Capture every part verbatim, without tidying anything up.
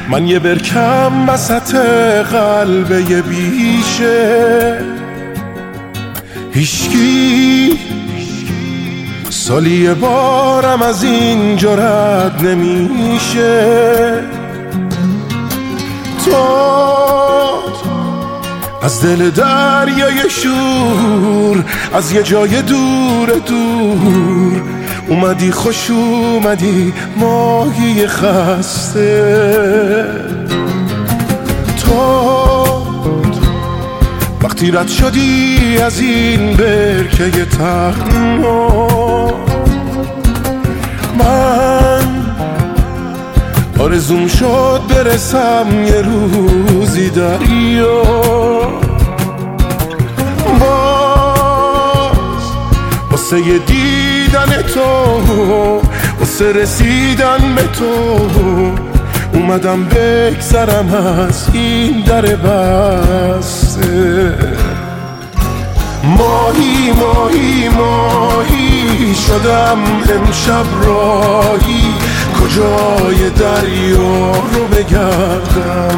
من یه برکم وسط قلب یه بیشه، هیچکی سالی یه بارم از اینجا رد نمیشه. تو از دل دریای شور، از یه جای دور دور اومدی، خوش اومدی ماهی خسته. تو وقتی رد شدی از این برکه تنها، من آرزوم شد برسم یه روزی دریا. باز واسه یه دیدن تو، واسه رسیدن به تو اومدم بگذرم از این در بسته. ماهی ماهی ماهی شدم امشب راهی، کجای دریا رو بگردم.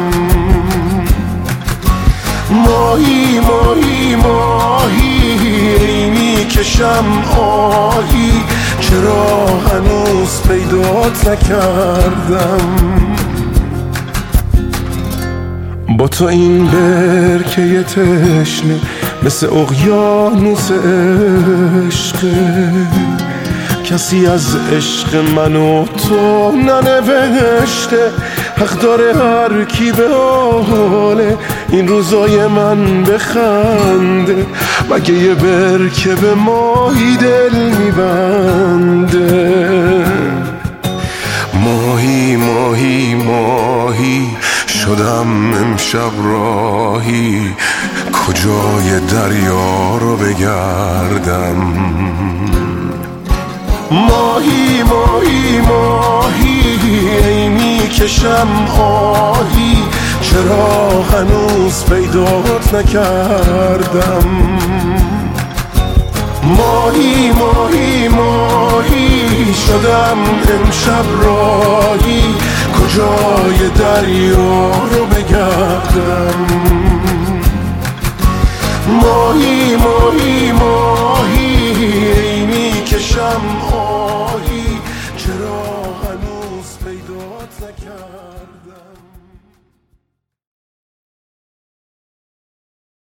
ماهی ماهی ماهی میکشم آهی، چرا هنوز پیدات نکردم. با تو این برکه تشنه مثل اقیانوس عشقه، کسی از عشق من و تو ننوشته. حق داره هر کی به حال این روزای من بخنده، مگه یه برکه به ماهی دل میبنده. ماهی ماهی ماهی شدم امشب راهی، کجای دریا رو بگردم. ماهی ماهی ماهی میکشم آهی، چرا هنوز پیدات نکردم. ماهی ماهی ماهی شدم امشب راهی، کجای دریا رو بگردم. ماهی ماهی